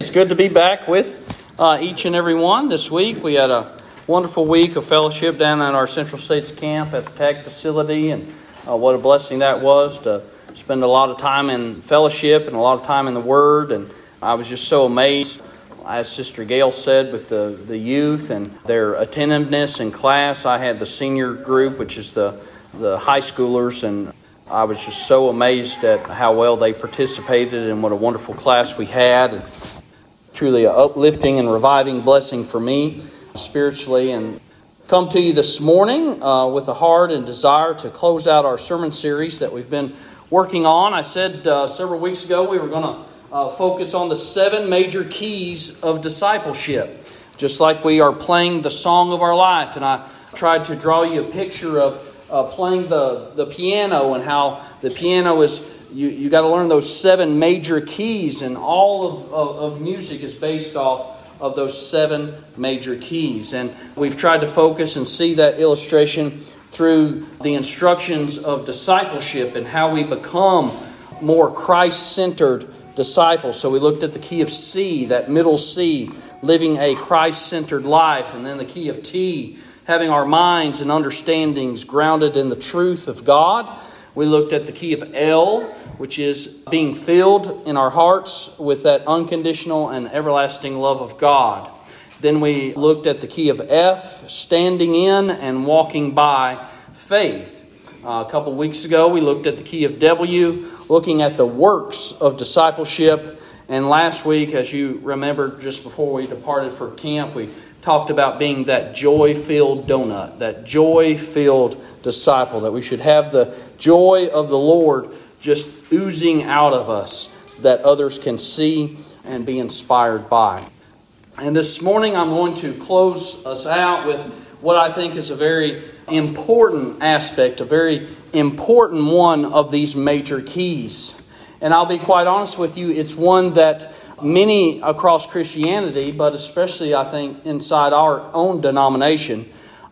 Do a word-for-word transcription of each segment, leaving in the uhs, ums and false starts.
It's good to be back with uh, each and every one this week. We had a wonderful week of fellowship down at our Central States camp at the TAG facility, and uh, what a blessing that was to spend a lot of time in fellowship and a lot of time in the Word. And I was just so amazed, as Sister Gail said, with the, the youth and their attentiveness in class. I had the senior group, which is the, the high schoolers, and I was just so amazed at how well they participated and what a wonderful class we had. And truly an uplifting and reviving blessing for me spiritually. And come to you this morning uh, with a heart and desire to close out our sermon series that we've been working on. I said uh, several weeks ago we were going to uh, focus on the seven major keys of discipleship, just like we are playing the song of our life. And I tried to draw you a picture of uh, playing the, the piano and how the piano is You you got to learn those seven major keys, and all of, of, of music is based off of those seven major keys. And we've tried to focus and see that illustration through the instructions of discipleship and how we become more Christ-centered disciples. So we looked at the key of C, that middle C, living a Christ-centered life, and then the key of T, having our minds and understandings grounded in the truth of God. We looked at the key of L, which is being filled in our hearts with that unconditional and everlasting love of God. Then we looked at the key of F, standing in and walking by faith. Uh, a couple weeks ago, we looked at the key of W, looking at the works of discipleship. And last week, as you remember, just before we departed for camp, we talked about being that joy-filled donut, that joy-filled disciple, that we should have the joy of the Lord just oozing out of us that others can see and be inspired by. And this morning I'm going to close us out with what I think is a very important aspect, a very important one of these major keys. And I'll be quite honest with you, it's one that many across Christianity, but especially I think inside our own denomination,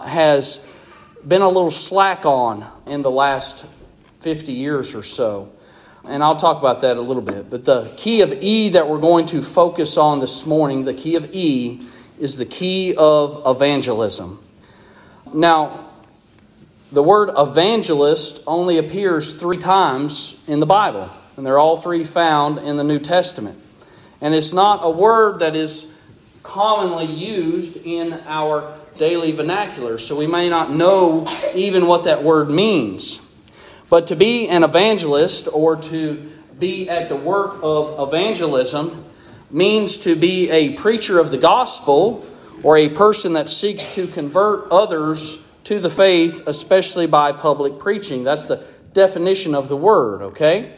has been a little slack on in the last fifty years or so. And I'll talk about that a little bit. But the key of E that we're going to focus on this morning, the key of E, is the key of evangelism. Now, the word evangelist only appears three times in the Bible, and they're all three found in the New Testament. And it's not a word that is commonly used in our daily vernacular, so we may not know even what that word means. But to be an evangelist, or to be at the work of evangelism, means to be a preacher of the gospel, or a person that seeks to convert others to the faith, especially by public preaching. That's the definition of the word, okay?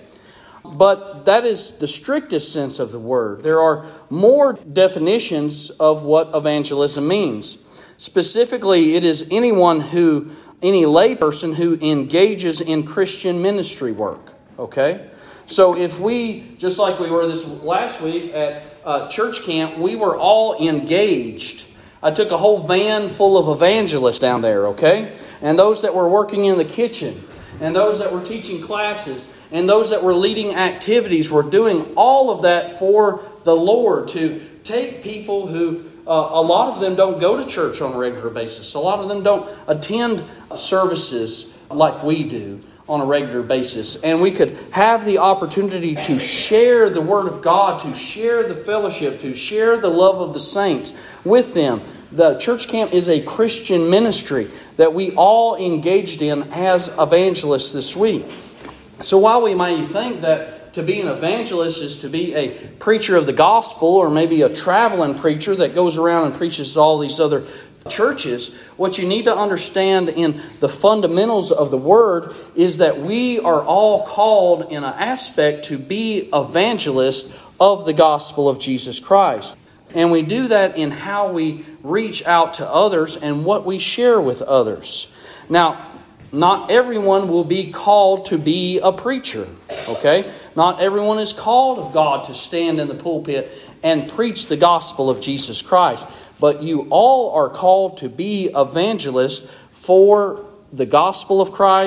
But that is the strictest sense of the word. There are more definitions of what evangelism means. Specifically, it is anyone who, any layperson who engages in Christian ministry work. Okay? So if we, just like we were this last week at uh, church camp, we were all engaged. I took a whole van full of evangelists down there, okay? And those that were working in the kitchen, and those that were teaching classes, and those that were leading activities were doing all of that for the Lord, to take people who, uh, a lot of them don't go to church on a regular basis. A lot of them don't attend services like we do on a regular basis. And we could have the opportunity to share the Word of God, to share the fellowship, to share the love of the saints with them. The church camp is a Christian ministry that we all engaged in as evangelists this week. So while we may think that to be an evangelist is to be a preacher of the gospel, or maybe a traveling preacher that goes around and preaches to all these other churches, what you need to understand in the fundamentals of the word is that we are all called in an aspect to be evangelists of the gospel of Jesus Christ. And we do that in how we reach out to others and what we share with others. Now, not everyone will be called to be a preacher, okay? Not everyone is called of God to stand in the pulpit and preach the gospel of Jesus Christ. But you all are called to be evangelists for the gospel of Christ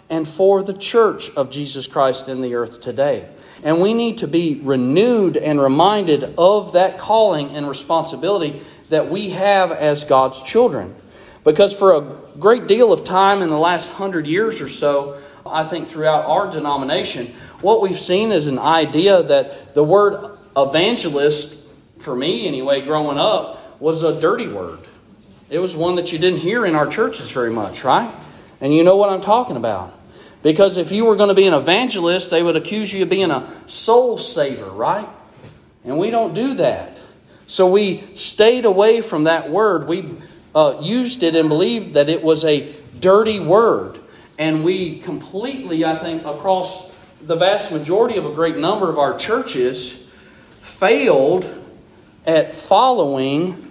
and for the church of Jesus Christ in the earth today. And we need to be renewed and reminded of that calling and responsibility that we have as God's children. Because for a great deal of time in the last hundred years or so, I think throughout our denomination, what we've seen is an idea that the word evangelist, for me anyway, growing up, was a dirty word. It was one that you didn't hear in our churches very much, right? And you know what I'm talking about. Because if you were going to be an evangelist, they would accuse you of being a soul saver, right? And we don't do that. So we stayed away from that word. We uh, used it and believed that it was a dirty word. And we completely, I think, across the vast majority of a great number of our churches, failed at following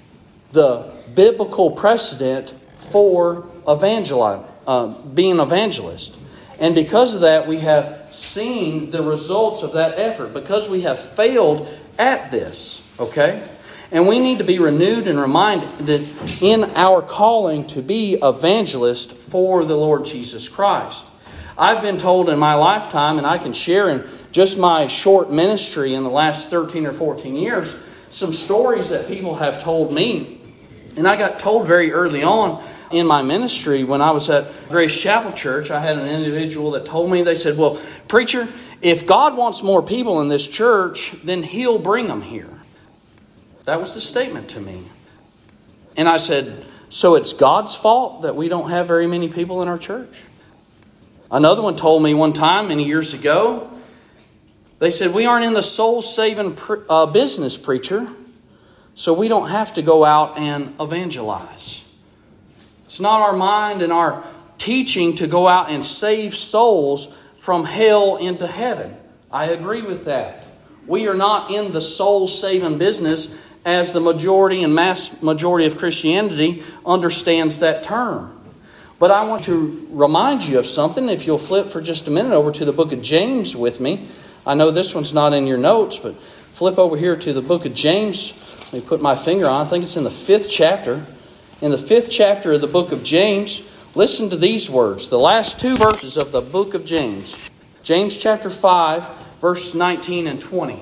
the biblical precedent for evangeli- uh, being an evangelist. And because of that, we have seen the results of that effort. Because we have failed at this, okay? And we need to be renewed and reminded in our calling to be evangelists for the Lord Jesus Christ. I've been told in my lifetime, and I can share in just my short ministry in the last thirteen or fourteen years, some stories that people have told me. And I got told very early on in my ministry when I was at Grace Chapel Church, I had an individual that told me, they said, well, preacher, if God wants more people in this church, then He'll bring them here. That was the statement to me. And I said, so it's God's fault that we don't have very many people in our church? Another one told me one time many years ago, they said, we aren't in the soul-saving pre- uh, business, preacher, so we don't have to go out and evangelize. It's not our mind and our teaching to go out and save souls from hell into heaven. I agree with that. We are not in the soul-saving business as the majority and mass majority of Christianity understands that term. But I want to remind you of something. If you'll flip for just a minute over to the book of James with me. I know this one's not in your notes, but flip over here to the book of James. Let me put my finger on. I think it's in the fifth chapter. In the fifth chapter of the book of James, listen to these words. The last two verses of the book of James. James chapter five, verse nineteen and twenty.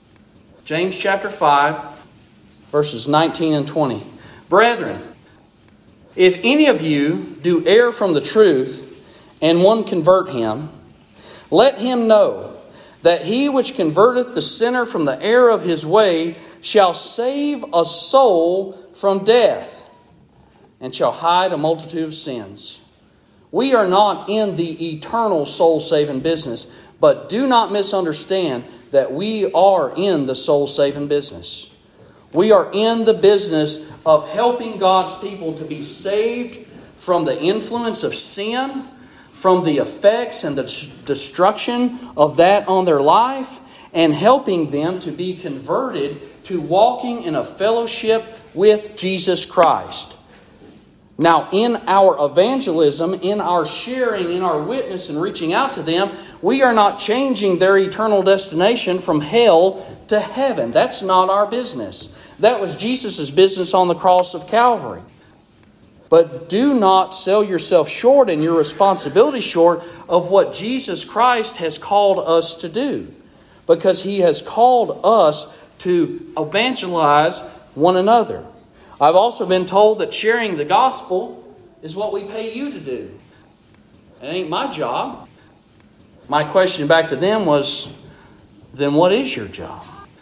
James chapter five, verses nineteen and twenty. Brethren, if any of you do err from the truth, and one convert him, let him know that he which converteth the sinner from the error of his way shall save a soul from death, and shall hide a multitude of sins. We are not in the eternal soul-saving business, but do not misunderstand that we are in the soul-saving business. We are in the business of helping God's people to be saved from the influence of sin, from the effects and the destruction of that on their life, and helping them to be converted to walking in a fellowship with Jesus Christ. Now, in our evangelism, in our sharing, in our witness and reaching out to them, we are not changing their eternal destination from hell to heaven. That's not our business. That was Jesus' business on the cross of Calvary. But do not sell yourself short and your responsibility short of what Jesus Christ has called us to do. Because He has called us to evangelize one another. I've also been told that sharing the gospel is what we pay you to do. It ain't my job. My question back to them was, then what is your job?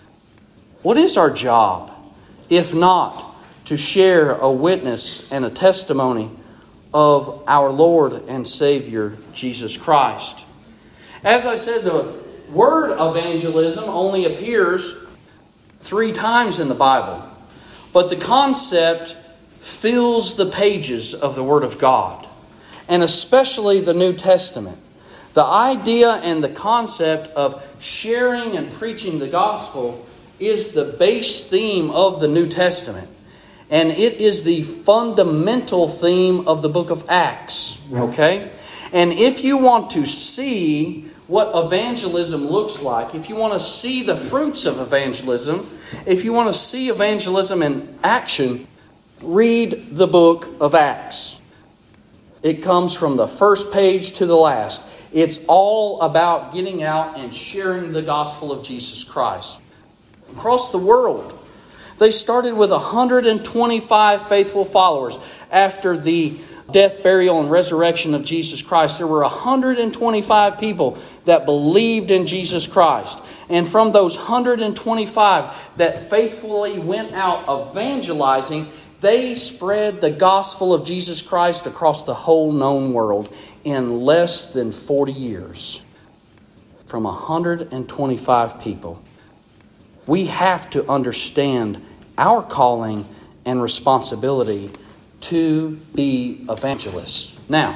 What is our job, if not to share a witness and a testimony of our Lord and Savior, Jesus Christ? As I said, the word evangelism only appears three times in the Bible. But the concept fills the pages of the Word of God, and especially the New Testament. The idea and the concept of sharing and preaching the gospel is the base theme of the New Testament. And it is the fundamental theme of the book of Acts. Okay? And if you want to see what evangelism looks like, if you want to see the fruits of evangelism, if you want to see evangelism in action, read the book of Acts. It comes from the first page to the last. It's all about getting out and sharing the gospel of Jesus Christ. Across the world, they started with one hundred twenty-five faithful followers. After the death, burial, and resurrection of Jesus Christ, there were one hundred twenty-five people that believed in Jesus Christ. And from those one hundred twenty-five that faithfully went out evangelizing, they spread the gospel of Jesus Christ across the whole known world in less than forty years. From one hundred twenty-five people. We have to understand our calling and responsibility to be evangelists. Now,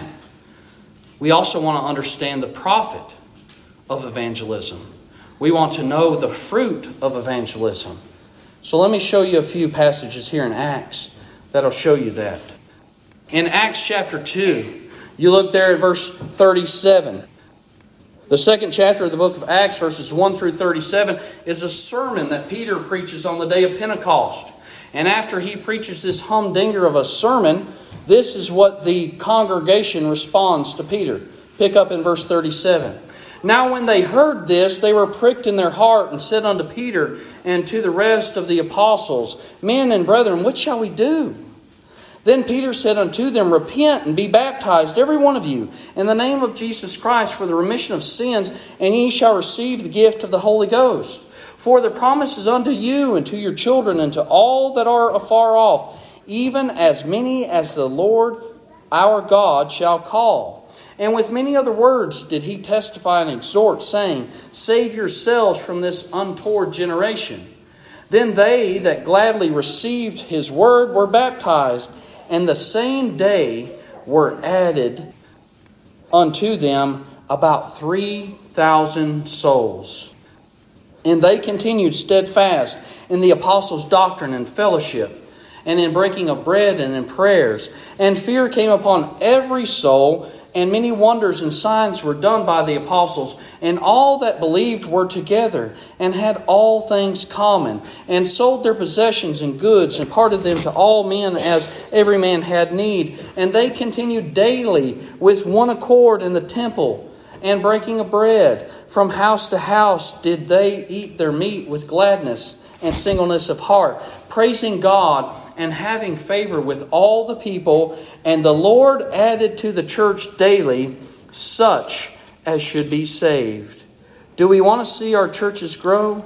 we also want to understand the profit of evangelism. We want to know the fruit of evangelism. So let me show you a few passages here in Acts that'll show you that. In Acts chapter two, you look there at verse thirty-seven. The second chapter of the book of Acts, verses one through thirty-seven, is a sermon that Peter preaches on the day of Pentecost. And after he preaches this humdinger of a sermon, this is what the congregation responds to Peter. Pick up in verse thirty-seven. Now when they heard this, they were pricked in their heart and said unto Peter and to the rest of the apostles, Men and brethren, what shall we do? Then Peter said unto them, Repent and be baptized, every one of you, in the name of Jesus Christ for the remission of sins, and ye shall receive the gift of the Holy Ghost. For the promise is unto you and to your children and to all that are afar off, even as many as the Lord our God shall call. And with many other words did he testify and exhort, saying, Save yourselves from this untoward generation. Then they that gladly received his word were baptized, and the same day were added unto them about three thousand souls. And they continued steadfast in the apostles' doctrine and fellowship, and in breaking of bread and in prayers. And fear came upon every soul, and many wonders and signs were done by the apostles. And all that believed were together, and had all things common, and sold their possessions and goods, and parted them to all men as every man had need. And they continued daily with one accord in the temple, and breaking of bread. From house to house did they eat their meat with gladness and singleness of heart, praising God and having favor with all the people. And the Lord added to the church daily such as should be saved. Do we want to see our churches grow?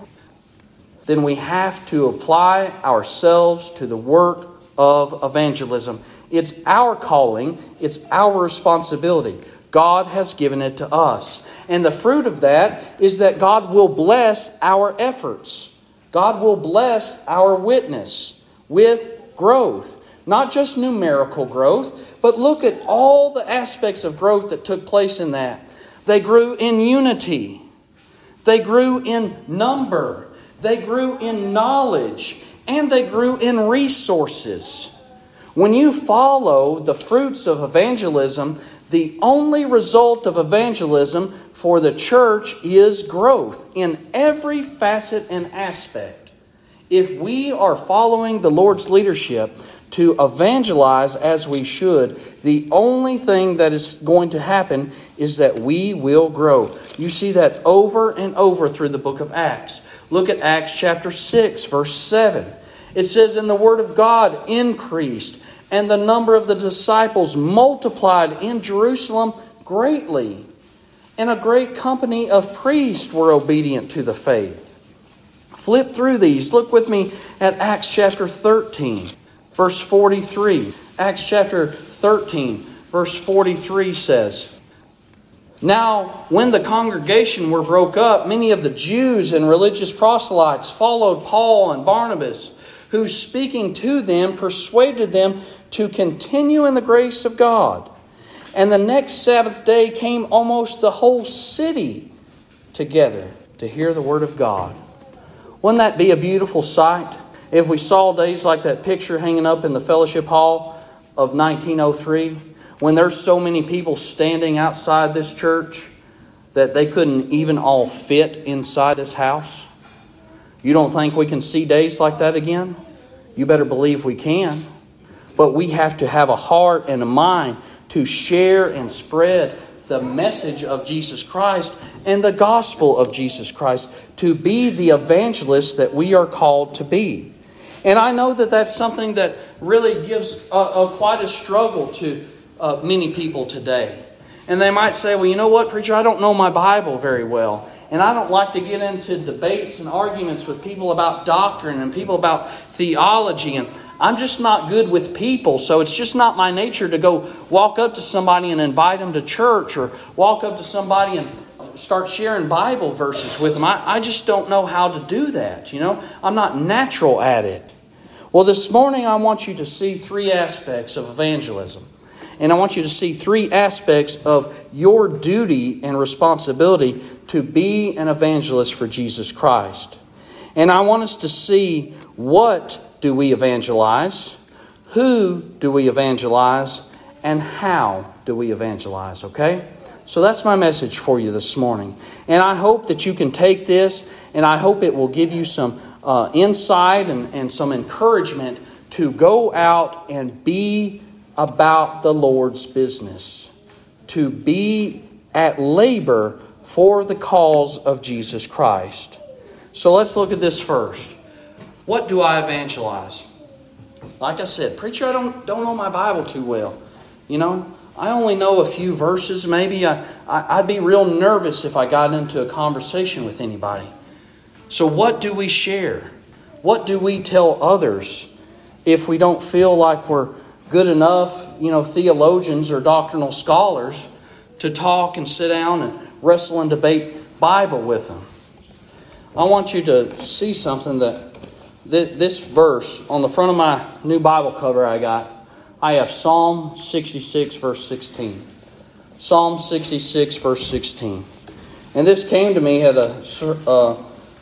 Then we have to apply ourselves to the work of evangelism. It's our calling. It's our responsibility. God has given it to us. And the fruit of that is that God will bless our efforts. God will bless our witness with growth. Not just numerical growth, but look at all the aspects of growth that took place in that. They grew in unity. They grew in number. They grew in knowledge. And they grew in resources. When you follow the fruits of evangelism, the only result of evangelism for the church is growth in every facet and aspect. If we are following the Lord's leadership to evangelize as we should, the only thing that is going to happen is that we will grow. You see that over and over through the book of Acts. Look at Acts chapter six, verse seven. It says, And the word of God increased, and the number of the disciples multiplied in Jerusalem greatly. And a great company of priests were obedient to the faith. Flip through these. Look with me at Acts chapter thirteen, verse forty-three. Acts chapter thirteen, verse forty-three says, Now, when the congregation were broke up, many of the Jews and religious proselytes followed Paul and Barnabas, who speaking to them persuaded them to continue in the grace of God. And the next Sabbath day came almost the whole city together to hear the word of God. Wouldn't that be a beautiful sight if we saw days like that picture hanging up in the fellowship hall of nineteen oh three, when there's so many people standing outside this church that they couldn't even all fit inside this house? You don't think we can see days like that again? You better believe we can. But we have to have a heart and a mind to share and spread the message of Jesus Christ and the gospel of Jesus Christ, to be the evangelists that we are called to be. And I know that that's something that really gives a, a, quite a struggle to uh, many people today. And they might say, well, you know what, preacher, I don't know my Bible very well. And I don't like to get into debates and arguments with people about doctrine and people about theology. And I'm just not good with people, so it's just not my nature to go walk up to somebody and invite them to church, or walk up to somebody and start sharing Bible verses with them. I, I just don't know how to do that, you know. I'm not natural at it. Well, this morning I want you to see three aspects of evangelism. And I want you to see three aspects of your duty and responsibility to be an evangelist for Jesus Christ. And I want us to see, what do we evangelize? Who do we evangelize? And how do we evangelize? Okay? So that's my message for you this morning. And I hope that you can take this, and I hope it will give you some uh, insight and, and some encouragement to go out and be about the Lord's business. To be at labor for the cause of Jesus Christ. So let's look at this first. What do I evangelize? Like I said, preacher, I don't don't know my Bible too well. You know, I only know a few verses. Maybe I, I, I'd be real nervous if I got into a conversation with anybody. So what do we share? What do we tell others if we don't feel like we're good enough, you know, theologians or doctrinal scholars to talk and sit down and wrestle and debate Bible with them? I want you to see something that th- this verse on the front of my new Bible cover I got. I have Psalm sixty-six, verse sixteen. Psalm sixty-six, verse sixteen. And this came to me at a, uh,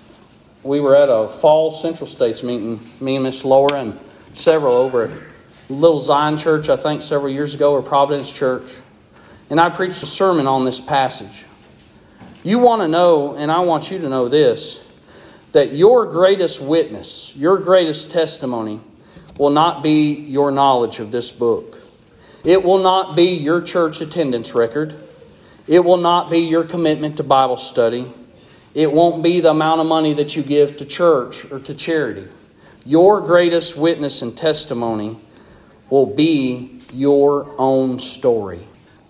we were at a fall Central States meeting, me and Miss Laura and several over at Little Zion Church, I think several years ago, or Providence Church. And I preached a sermon on this passage. You want to know, and I want you to know this, that your greatest witness, your greatest testimony will not be your knowledge of this book. It will not be your church attendance record. It will not be your commitment to Bible study. It won't be the amount of money that you give to church or to charity. Your greatest witness and testimony will be your own story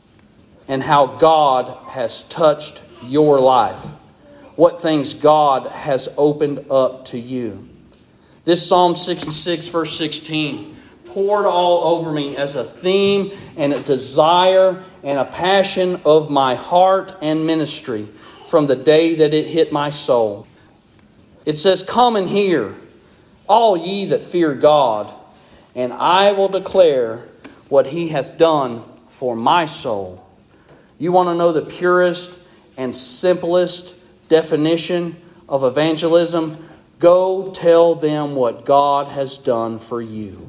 and how God has touched your life. What things God has opened up to you. This Psalm sixty-six, verse sixteen, poured all over me as a theme and a desire and a passion of my heart and ministry from the day that it hit my soul. It says, "Come and hear, all ye that fear God, and I will declare what He hath done for my soul." You want to know the purest and simplest definition of evangelism? Go tell them what God has done for you.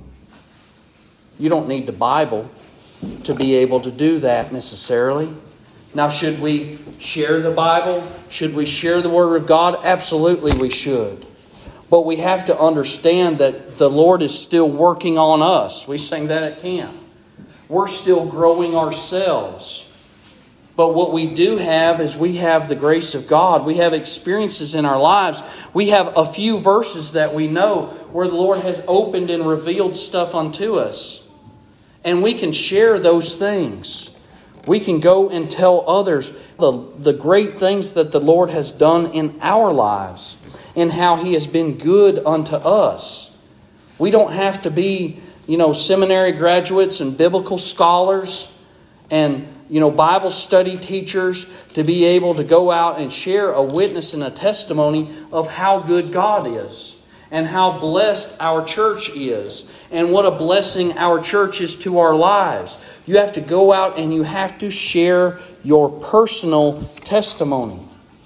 You don't need the Bible to be able to do that necessarily. Now, should we share the Bible? Should we share the Word of God? Absolutely we should. But we have to understand that the Lord is still working on us. We sing that at camp. We're still growing ourselves. But what we do have is we have the grace of God. We have experiences in our lives. We have a few verses that we know where the Lord has opened and revealed stuff unto us. And we can share those things. We can go and tell others the, the great things that the Lord has done in our lives and how He has been good unto us. We don't have to be, you know, seminary graduates and biblical scholars and you know, Bible study teachers to be able to go out and share a witness and a testimony of how good God is and how blessed our church is and what a blessing our church is to our lives. You have to go out and you have to share your personal testimony.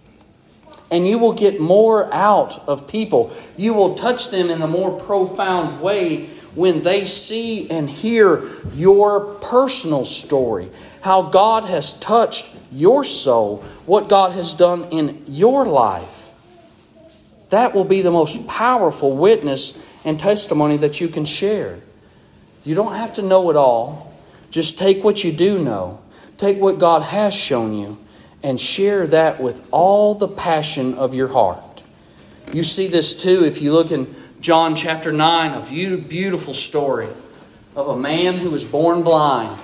And you will get more out of people. You will touch them in a more profound way when they see and hear your personal story. How God has touched your soul. What God has done in your life. That will be the most powerful witness and testimony that you can share. You don't have to know it all. Just take what you do know. Take what God has shown you and share that with all the passion of your heart. You see this too if you look in John chapter nine, a beautiful story of a man who was born blind.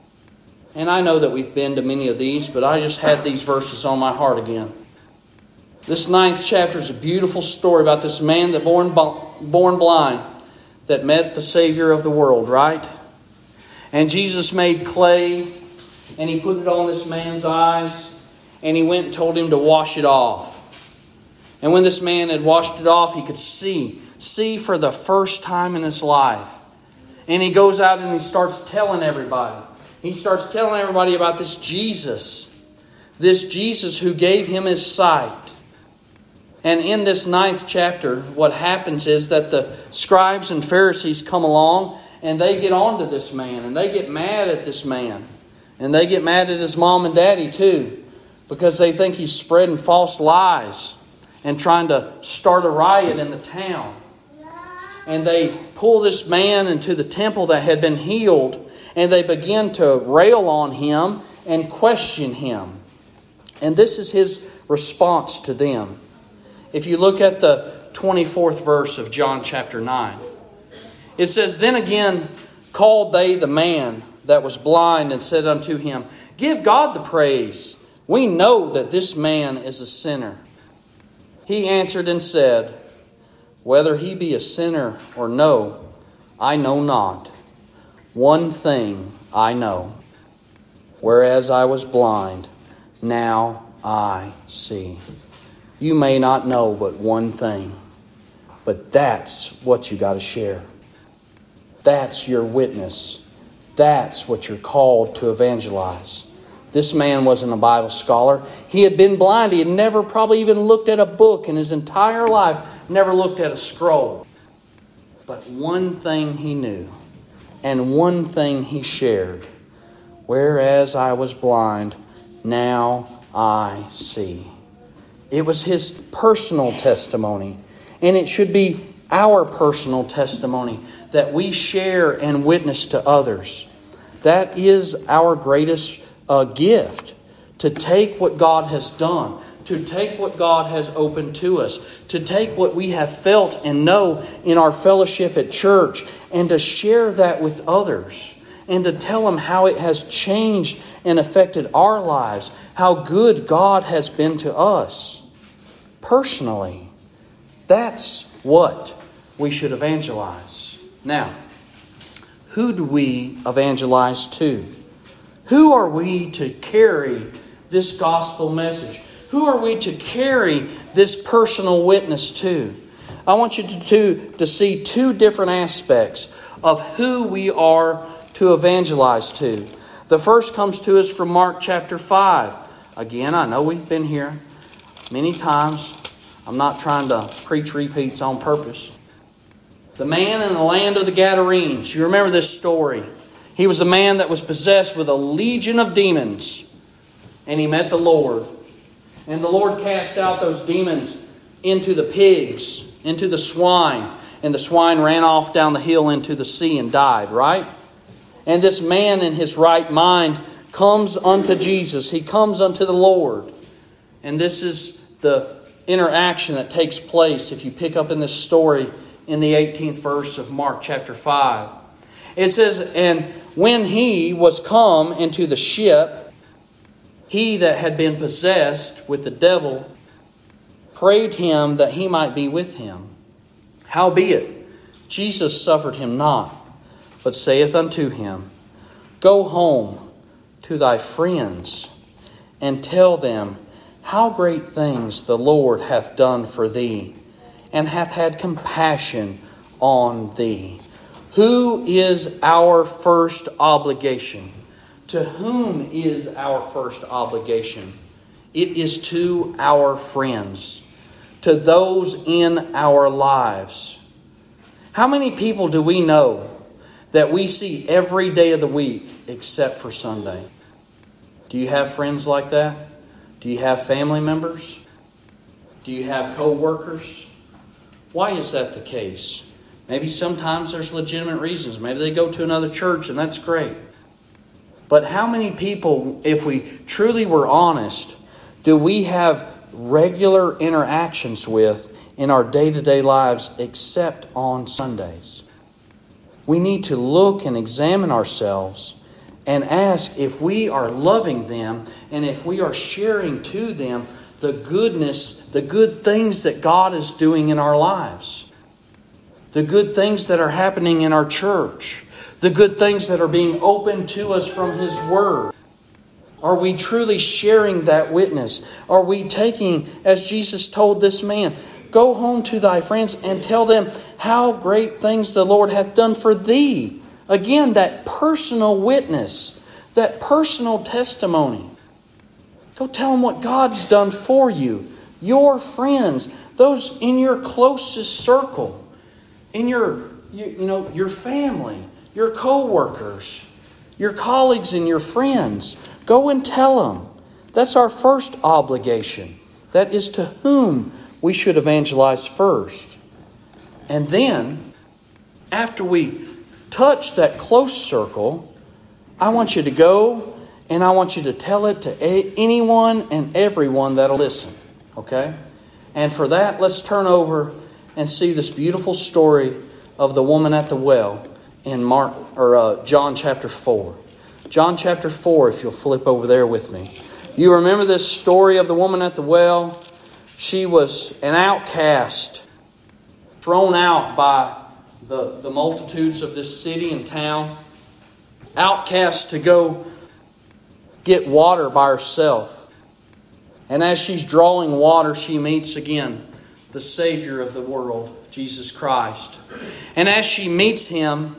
And I know that we've been to many of these, but I just had these verses on my heart again. This ninth chapter is a beautiful story about this man that born born blind that met the Savior of the world, right? And Jesus made clay and He put it on this man's eyes and He went and told him to wash it off. And when this man had washed it off, he could see, see for the first time in his life. And he goes out and he starts telling everybody. He starts telling everybody about this Jesus. This Jesus who gave him his sight. And in this ninth chapter, what happens is that the scribes and Pharisees come along and they get on to this man. And they get mad at this man. And they get mad at his mom and daddy too. Because they think he's spreading false lies and trying to start a riot in the town. And they pull this man into the temple that had been healed, and they begin to rail on him and question him. And this is his response to them. If you look at the twenty-fourth verse of John chapter nine, it says, "Then again called they the man that was blind, and said unto him, Give God the praise. We know that this man is a sinner. He answered and said, Whether he be a sinner or no, I know not. One thing I know, whereas I was blind, now I see." You may not know but one thing, but that's what you got to share. That's your witness. That's what you're called to evangelize. This man wasn't a Bible scholar. He had been blind. He had never probably even looked at a book in his entire life. Never looked at a scroll. But one thing he knew. And one thing he shared. Whereas I was blind, now I see. It was his personal testimony. And it should be our personal testimony that we share and witness to others. That is our greatest a gift, to take what God has done, to take what God has opened to us, to take what we have felt and know in our fellowship at church and to share that with others and to tell them how it has changed and affected our lives, how good God has been to us personally. That's what we should evangelize. Now, who do we evangelize to? Who are we to carry this gospel message? Who are we to carry this personal witness to? I want you to, to, to see two different aspects of who we are to evangelize to. The first comes to us from Mark chapter five. Again, I know we've been here many times. I'm not trying to preach repeats on purpose. The man in the land of the Gadarenes. You remember this story. He was a man that was possessed with a legion of demons. And he met the Lord. And the Lord cast out those demons into the pigs, into the swine. And the swine ran off down the hill into the sea and died, right? And this man in his right mind comes unto Jesus. He comes unto the Lord. And this is the interaction that takes place if you pick up in this story in the eighteenth verse of Mark chapter five. It says, "And when he was come into the ship, he that had been possessed with the devil prayed him that he might be with him. Howbeit, Jesus suffered him not, but saith unto him, Go home to thy friends, and tell them how great things the Lord hath done for thee, and hath had compassion on thee." Who is our first obligation? To whom is our first obligation? It is to our friends, to those in our lives. How many people do we know that we see every day of the week except for Sunday? Do you have friends like that? Do you have family members? Do you have co-workers? Why is that the case? Maybe sometimes there's legitimate reasons. Maybe they go to another church and that's great. But how many people, if we truly were honest, do we have regular interactions with in our day-to-day lives except on Sundays? We need to look and examine ourselves and ask if we are loving them and if we are sharing to them the goodness, the good things that God is doing in our lives. The good things that are happening in our church. The good things that are being opened to us from His Word. Are we truly sharing that witness? Are we taking, as Jesus told this man, go home to thy friends and tell them how great things the Lord hath done for thee. Again, that personal witness, that personal testimony. Go tell them what God's done for you. Your friends, those in your closest circle, in your, you, you know, your family, your co-workers, your colleagues and your friends. Go and tell them. That's our first obligation. That is to whom we should evangelize first. And then, after we touch that close circle, I want you to go and I want you to tell it to anyone and everyone that'll listen. Okay? And for that, let's turn over and see this beautiful story of the woman at the well in Mark or uh, John chapter four. John chapter four, if you'll flip over there with me. You remember this story of the woman at the well? She was an outcast, thrown out by the, the multitudes of this city and town. Outcast to go get water by herself. And as she's drawing water, she meets again the Savior of the world, Jesus Christ. And as she meets Him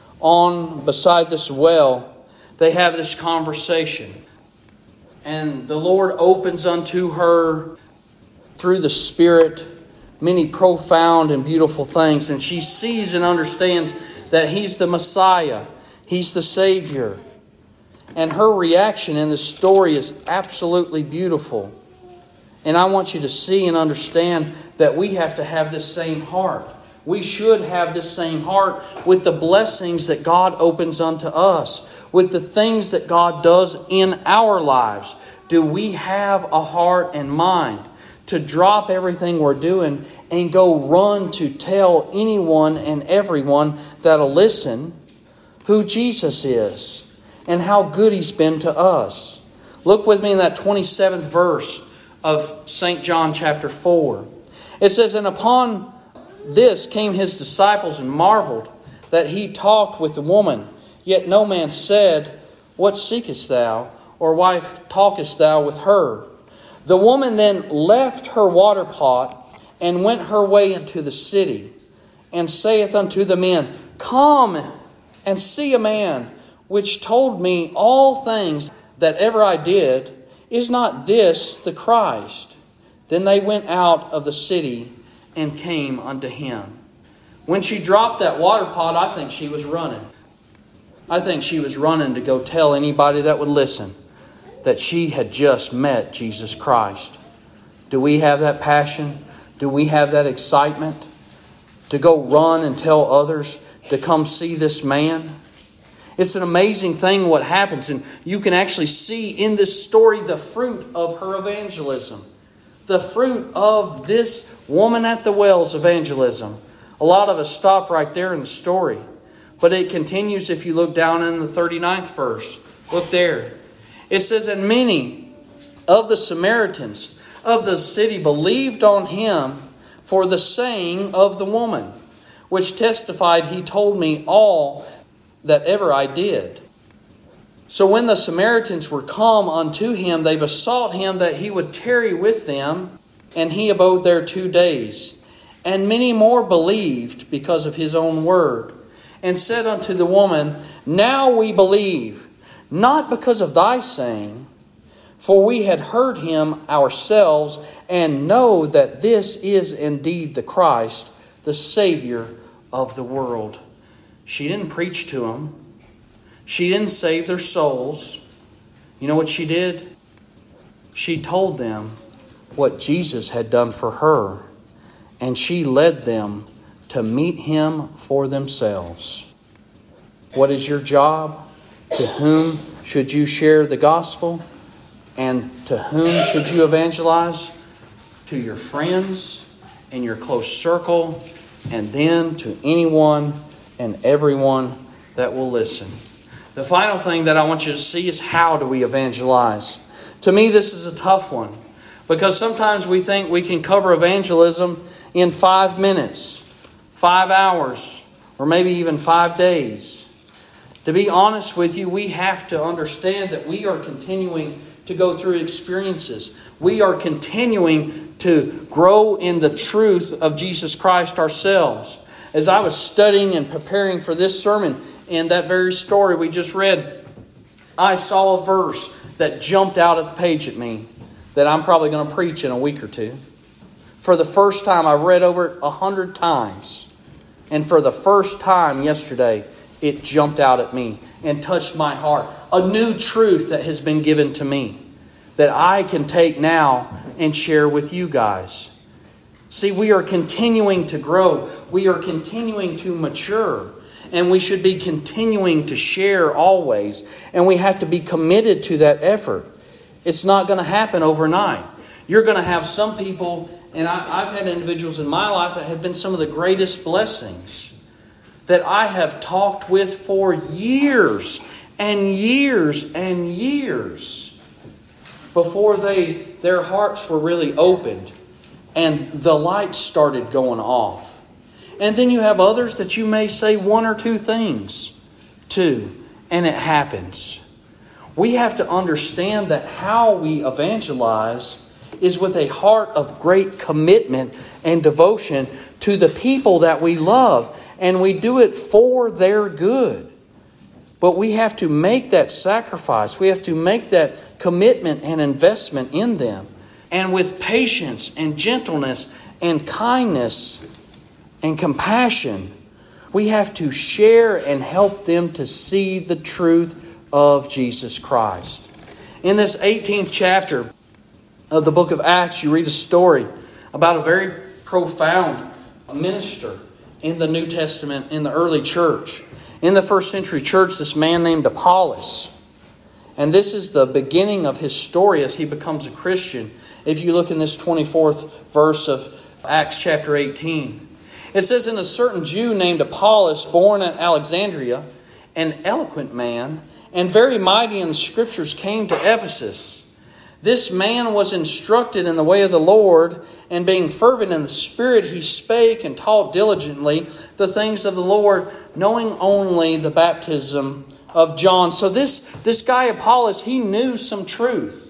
on beside this well, they have this conversation. And the Lord opens unto her through the Spirit many profound and beautiful things. And she sees and understands that He's the Messiah. He's the Savior. And her reaction in this story is absolutely beautiful. And I want you to see and understand that we have to have this same heart. We should have this same heart with the blessings that God opens unto us, with the things that God does in our lives. Do we have a heart and mind to drop everything we're doing and go run to tell anyone and everyone that'll listen who Jesus is and how good He's been to us? Look with me in that twenty-seventh verse of Saint John chapter four. It says, "And upon this came His disciples and marveled that He talked with the woman. Yet no man said, What seekest thou? Or why talkest thou with her? The woman then left her water pot and went her way into the city, and saith unto the men, Come and see a man which told me all things that ever I did. Is not this the Christ? Then they went out of the city and came unto Him." When she dropped that water pot, I think she was running. I think she was running to go tell anybody that would listen that she had just met Jesus Christ. Do we have that passion? Do we have that excitement to go run and tell others to come see this man? It's an amazing thing what happens. And you can actually see in this story the fruit of her evangelism. The fruit of this woman at the well's evangelism. A lot of us stop right there in the story. But it continues if you look down in the thirty-ninth verse. Look there. It says, "And many of the Samaritans of the city believed on Him for the saying of the woman, which testified, He told me all that ever I did. So when the Samaritans were come unto Him, they besought Him that He would tarry with them, and He abode there two days. And many more believed because of His own word, and said unto the woman, Now we believe, not because of thy saying, for we had heard Him ourselves, and know that this is indeed the Christ, the Savior of the world." She didn't preach to them. She didn't save their souls. You know what she did? She told them what Jesus had done for her. And she led them to meet Him for themselves. What is your job? To whom should you share the gospel? And to whom should you evangelize? To your friends and your close circle, and then to anyone and everyone that will listen. The final thing that I want you to see is, how do we evangelize? To me, this is a tough one, because sometimes we think we can cover evangelism in five minutes, five hours, or maybe even five days. To be honest with you, we have to understand that we are continuing to go through experiences. We are continuing to grow in the truth of Jesus Christ ourselves. As I was studying and preparing for this sermon, in that very story we just read, I saw a verse that jumped out at the page at me that I'm probably going to preach in a week or two. For the first time, I've read over it a hundred times. And for the first time yesterday, it jumped out at me and touched my heart. A new truth that has been given to me that I can take now and share with you guys. See, we are continuing to grow. We are continuing to mature. And we should be continuing to share always. And we have to be committed to that effort. It's not going to happen overnight. You're going to have some people, and I, I've had individuals in my life that have been some of the greatest blessings, that I have talked with for years and years and years before they their hearts were really opened and the lights started going off. And then you have others that you may say one or two things to, and it happens. We have to understand that how we evangelize is with a heart of great commitment and devotion to the people that we love. And we do it for their good. But we have to make that sacrifice. We have to make that commitment and investment in them. And with patience and gentleness and kindness and compassion, we have to share and help them to see the truth of Jesus Christ. In this eighteenth chapter of the book of Acts, you read a story about a very profound minister in the New Testament, in the early church. In the first century church, this man named Apollos. And this is the beginning of his story as he becomes a Christian. If you look in this twenty-fourth verse of Acts chapter eighteen. It says, "And a certain Jew named Apollos, born at Alexandria, an eloquent man, and very mighty in the Scriptures, came to Ephesus. This man was instructed in the way of the Lord, and being fervent in the Spirit, he spake and taught diligently the things of the Lord, knowing only the baptism of John." So this, this guy Apollos, he knew some truth.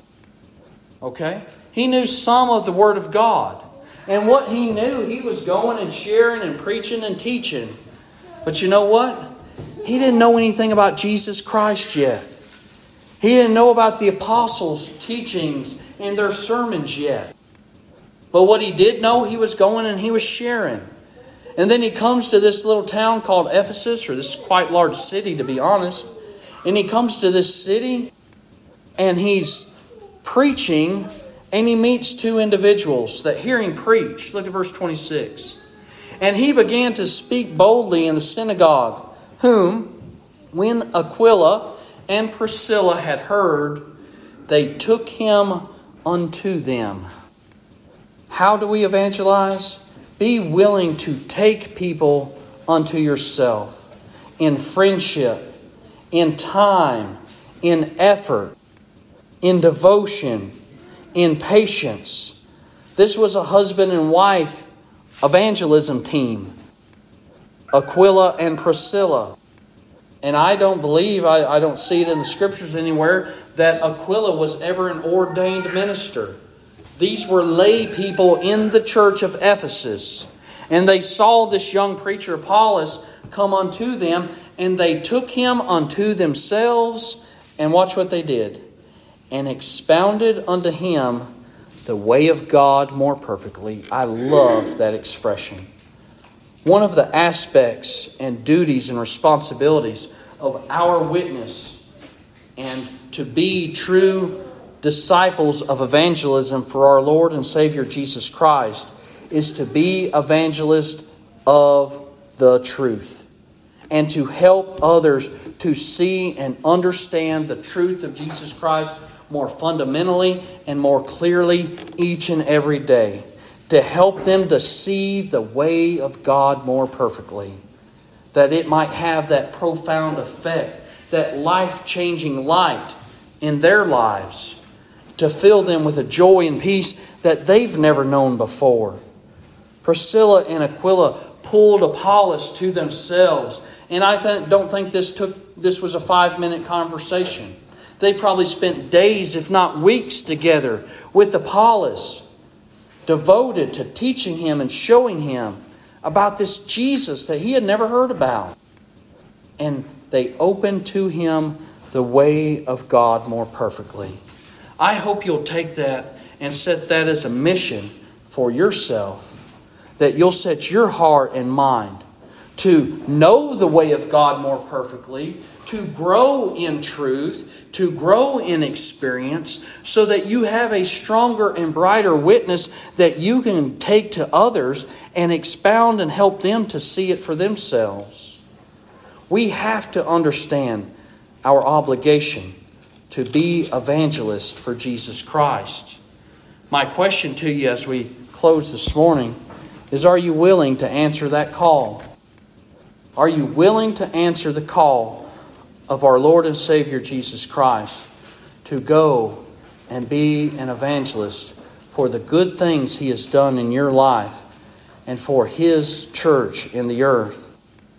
Okay? He knew some of the Word of God. And what he knew, he was going and sharing and preaching and teaching. But you know what? He didn't know anything about Jesus Christ yet. He didn't know about the apostles' teachings and their sermons yet. But what he did know, he was going and he was sharing. And then he comes to this little town called Ephesus, or this quite large city to be honest. And he comes to this city and he's preaching, and he meets two individuals that hear him preach. Look at verse twenty-six. "And he began to speak boldly in the synagogue, whom, when Aquila and Priscilla had heard, they took him unto them." How do we evangelize? Be willing to take people unto yourself in friendship, in time, in effort, in devotion, in patience. This was a husband and wife evangelism team, Aquila and Priscilla. And I don't believe, I, I don't see it in the Scriptures anywhere, that Aquila was ever an ordained minister. These were lay people in the church of Ephesus. And they saw this young preacher Apollos come unto them, and they took him unto themselves, and watch what they did, and expounded unto him the way of God more perfectly. I love that expression. One of the aspects and duties and responsibilities of our witness and to be true disciples of evangelism for our Lord and Savior Jesus Christ is to be evangelists of the truth. and to help others to see and understand the truth of Jesus Christ more fundamentally and more clearly each and every day. To help them to see the way of God more perfectly. That it might have that profound effect, that life-changing light in their lives. To fill them with a joy and peace that they've never known before. Priscilla and Aquila pulled Apollos to themselves. And I th- don't think this took this was a five-minute conversation. They probably spent days, if not weeks, together with Apollos, devoted to teaching him and showing him about this Jesus that he had never heard about. And they opened to him the way of God more perfectly. I hope you'll take that and set that as a mission for yourself. That you'll set your heart and mind to know the way of God more perfectly, to grow in truth, to grow in experience, so that you have a stronger and brighter witness that you can take to others and expound and help them to see it for themselves. We have to understand our obligation to be evangelists for Jesus Christ. My question to you as we close this morning is, are you willing to answer that call? Are you willing to answer the call of our Lord and Savior Jesus Christ to go and be an evangelist for the good things He has done in your life and for His church in the earth?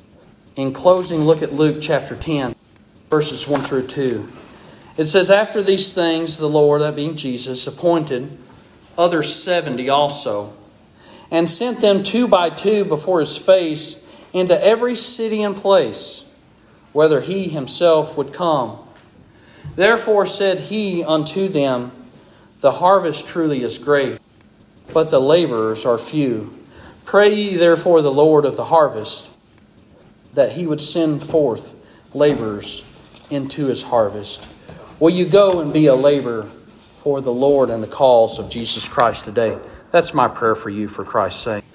In closing, look at Luke chapter ten, verses one through two. It says, "After these things, the Lord," that being Jesus, "appointed other seventy also, and sent them two by two before His face into every city and place, whether He Himself would come. Therefore said He unto them, The harvest truly is great, but the laborers are few. Pray ye therefore the Lord of the harvest, that He would send forth laborers into His harvest." Will you go and be a laborer for the Lord and the cause of Jesus Christ today? That's my prayer for you, for Christ's sake.